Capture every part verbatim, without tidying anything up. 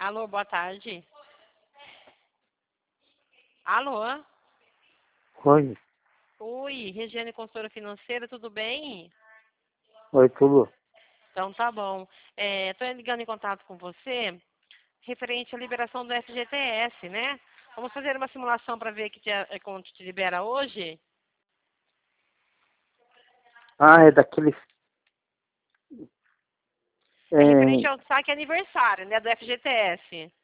Alô, boa tarde. Alô? Oi. Oi, Regiane, consultora financeira, tudo bem? Oi, tudo? Então tá bom. Estou ligando em contato com você referente à liberação do F G T S, né? Vamos fazer uma simulação para ver que dia, é, quando te libera hoje? Ah, é daquele... É referente É... ao saque aniversário, né, do F G T S.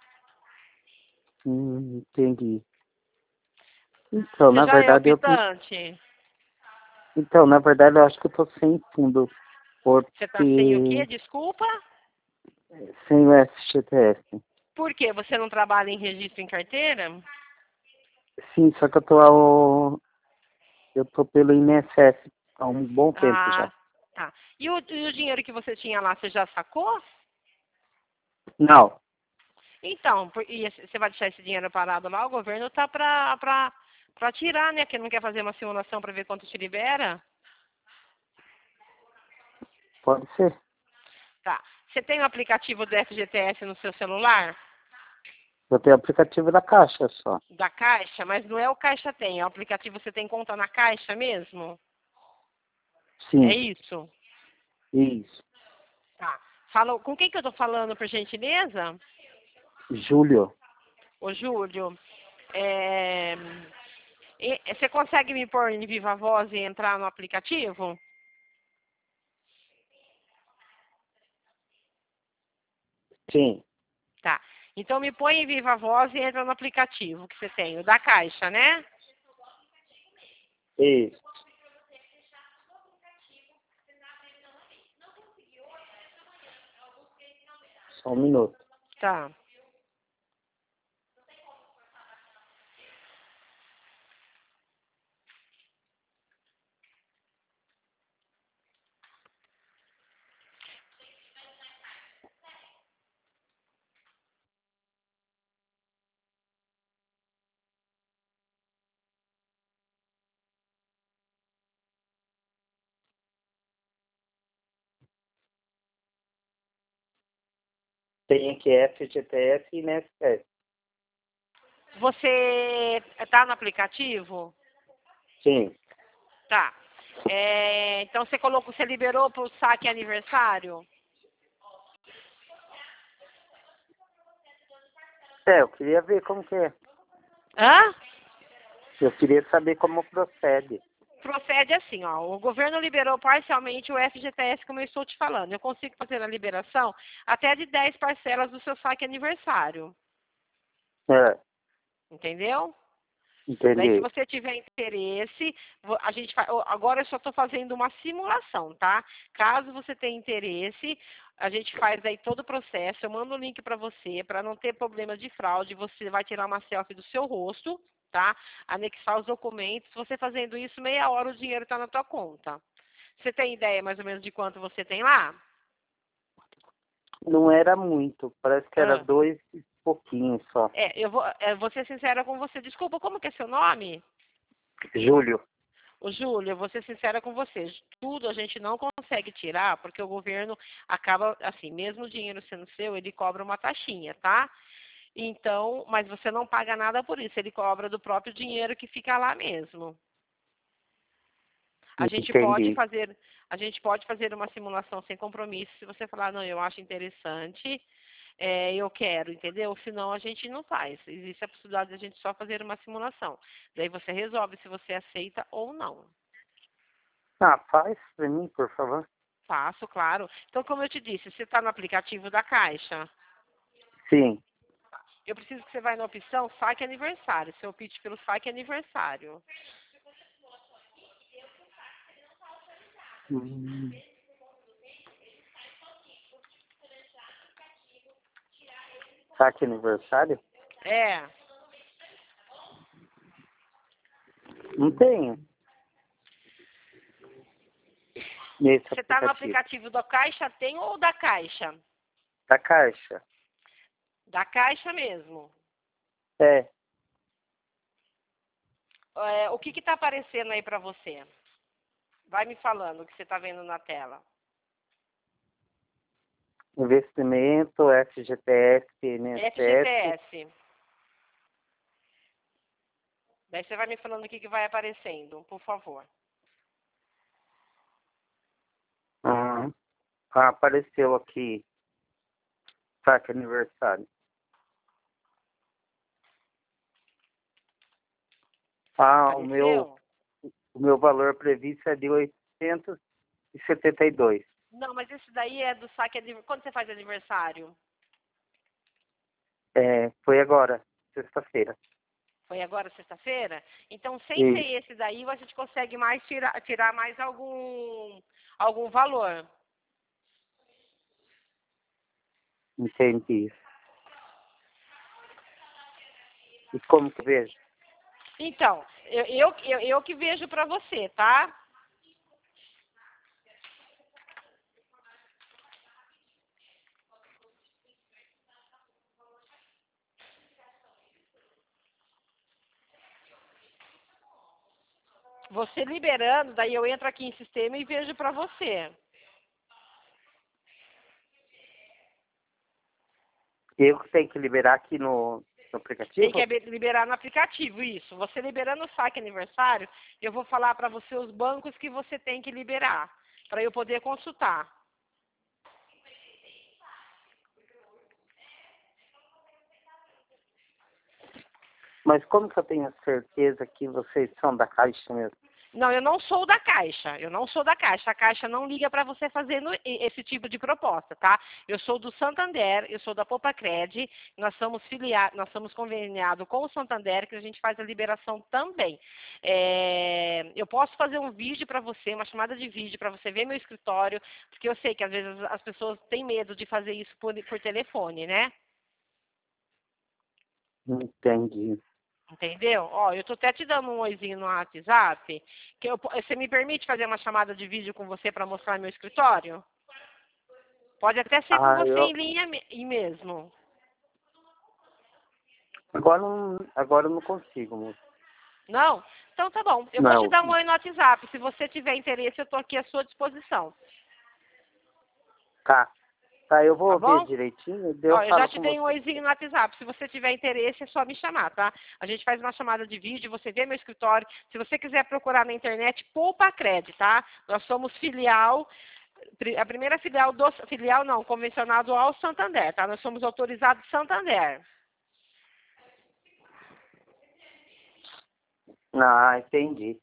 Hum, entendi. Então, Você na já é verdade, eu... optante? Então, na verdade, eu acho que eu tô sem fundo, Você está sem o quê? porque... Desculpa? Sem o F G T S. Por quê? Você não trabalha em registro em carteira? Sim, só que eu tô ao... Eu tô pelo I N S S há um bom tempo já. Ah, tá. E o, e o dinheiro que você tinha lá, você já sacou? Não, Então, por- e esse- você vai deixar esse dinheiro parado lá? O governo tá pra, pra, pra tirar, né? Que não quer fazer uma simulação para ver quanto te libera. pode ser. Tá. Você tem o aplicativo do F G T S no seu celular? Eu tenho o aplicativo da Caixa só. Da Caixa? Mas não é o Caixa Tem. É o aplicativo, você tem conta na Caixa mesmo? É Sim, isso? isso. Tá. Falou, com quem que eu tô falando, por gentileza? Júlio. Ô, Júlio, é... e- você consegue me pôr em viva voz e entrar no aplicativo? Sim, Tá. Então me põe em viva voz e entra no aplicativo que você tem, o da Caixa, né? isso. Só um minuto. Tá. Tem aqui F G T S e I N S S. Você tá no aplicativo? Sim. Tá. É, então você colocou, você liberou pro saque aniversário? É, eu queria ver como que é. Hã? Eu queria saber como procede. Procede assim, ó. O governo liberou parcialmente o F G T S, como eu estou te falando. Eu consigo fazer a liberação até de dez parcelas do seu saque aniversário. É, Entendeu? Daí, se entendi. você tiver interesse, vo- a gente fa- ó, agora eu só estou fazendo uma simulação, tá? Caso você tenha interesse, a gente faz aí todo o processo. Eu mando o link para você, para não ter problema de fraude. Você vai tirar uma selfie do seu rosto, tá? Anexar os documentos. Você fazendo isso, meia hora o dinheiro está na tua conta. Você tem ideia mais ou menos de quanto você tem lá? Não era muito, parece que era Ah, dois e pouquinho só. é, eu vou, eu vou ser sincera com você. Desculpa, como que é seu nome? Júlio. Ô, Júlia, eu vou ser sincera com vocês. Tudo a gente não consegue tirar, porque o governo acaba, assim, mesmo o dinheiro sendo seu, ele cobra uma taxinha, tá? Então, mas você não paga nada por isso, ele cobra do próprio dinheiro que fica lá mesmo. A gente pode Entendi. fazer, a gente pode fazer uma simulação sem compromisso, se você falar, não, eu acho interessante, é, eu quero, entendeu? Senão a gente não faz. Existe a possibilidade de a gente só fazer uma simulação. Daí você resolve se você aceita ou não. Ah, faz pra mim, por favor. Faço, claro. Então, como eu te disse, você está no aplicativo da Caixa. Sim. Eu preciso que você vá na opção saque aniversário. Você opte pelo saque aniversário. Hum, saque aniversário? É. Não tenho nesse Você está no aplicativo. aplicativo da Caixa Tem ou da Caixa? Da Caixa? Da Caixa mesmo. É. É, o que está aparecendo aí para você? Vai me falando o que você está vendo na tela. Investimento, F G T S, N S S. F G T S. Daí você vai me falando o que, que vai aparecendo, por favor. Ah, ah, apareceu aqui. Saque aniversário. Ah, o meu, o meu valor previsto é de oitocentos e setenta e dois. Não, mas esse daí é do saque aniversário. Quando você faz aniversário? É, foi agora, sexta-feira. Foi agora, sexta-feira? Então, sem Isso. ser esse daí, a gente consegue mais tirar, tirar mais algum, algum valor. Entendi. E como que vejo? Então, eu, eu, eu, eu que vejo para você, tá? Você liberando, daí eu entro aqui em sistema e vejo para você. Eu que tenho que liberar aqui no, no aplicativo? Tem que liberar no aplicativo, isso. Você liberando o saque aniversário, eu vou falar para você os bancos que você tem que liberar, para eu poder consultar. Mas como que eu tenho certeza que vocês são da Caixa mesmo? Não, eu não sou da Caixa, eu não sou da Caixa. A Caixa não liga para você fazendo esse tipo de proposta, tá? Eu sou do Santander, eu sou da Popacred, nós somos filiados, nós somos conveniados com o Santander, que a gente faz a liberação também. É, eu posso fazer um vídeo para você, uma chamada de vídeo para você ver meu escritório, porque eu sei que às vezes as pessoas têm medo de fazer isso por, por telefone, né? Entendi. Entendeu? Ó, eu tô até te dando um oizinho no WhatsApp. Que eu, você me permite fazer uma chamada de vídeo com você para mostrar meu escritório? Pode até ser com Ah, você eu... em linha me- mesmo. Agora não, agora eu não consigo, moço. Não? Então tá bom. Eu vou te Não. dar um oi no WhatsApp. Se você tiver interesse, eu tô aqui à sua disposição. Tá. Tá, eu vou Tá ver bom? direitinho, daí eu Ó, eu já falo te com dei um você. oizinho no WhatsApp. Se você tiver interesse, é só me chamar, tá? A gente faz uma chamada de vídeo, você vê meu escritório. Se você quiser procurar na internet, Popacred, tá? Nós somos filial, a primeira filial do, filial não, convencionado ao Santander, tá? Nós somos autorizados Santander. Ah, entendi.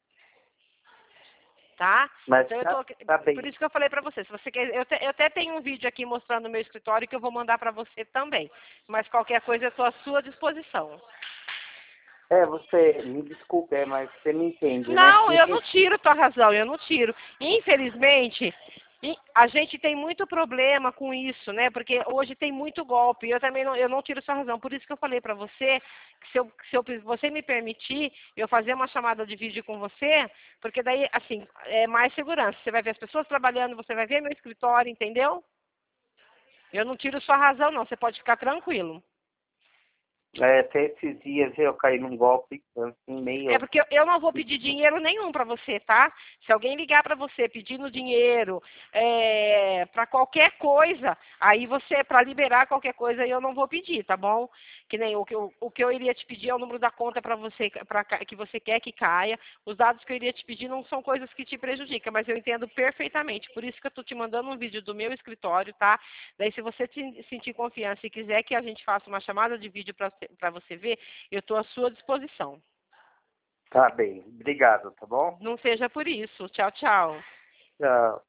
Tá? Mas Então eu tá, tô, tá bem. por isso que eu falei pra você, se você quer, eu, te, eu até tenho um vídeo aqui mostrando o meu escritório que eu vou mandar pra você também. Mas qualquer coisa eu tô à sua disposição. É, você, me desculpe, é, mas você me entende, né? Não, eu não tiro tua razão, eu não tiro. Infelizmente, a gente tem muito problema com isso, né? Porque hoje tem muito golpe. Eu também não, eu não tiro sua razão. Por isso que eu falei para você que se, eu, se eu, você me permitir eu fazer uma chamada de vídeo com você, porque daí, assim, é mais segurança. Você vai ver as pessoas trabalhando, você vai ver meu escritório, entendeu? Eu não tiro sua razão, não. Você pode ficar tranquilo. É, até esses dias eu caí num golpe, assim, É meio... porque eu não vou pedir dinheiro nenhum para você, tá? Se alguém ligar para você pedindo dinheiro é, para qualquer coisa, aí você, para liberar qualquer coisa, eu não vou pedir, tá bom? Que nem o que eu, o que eu iria te pedir é o número da conta para você, pra, que você quer que caia. Os dados que eu iria te pedir não são coisas que te prejudicam, mas eu entendo perfeitamente. Por isso que eu tô te mandando um vídeo do meu escritório, tá? Daí, se você te, sentir confiança e quiser que a gente faça uma chamada de vídeo para você ver, eu estou à sua disposição. Tá bem, obrigado, tá bom? Não seja por isso. Tchau, tchau. Tchau.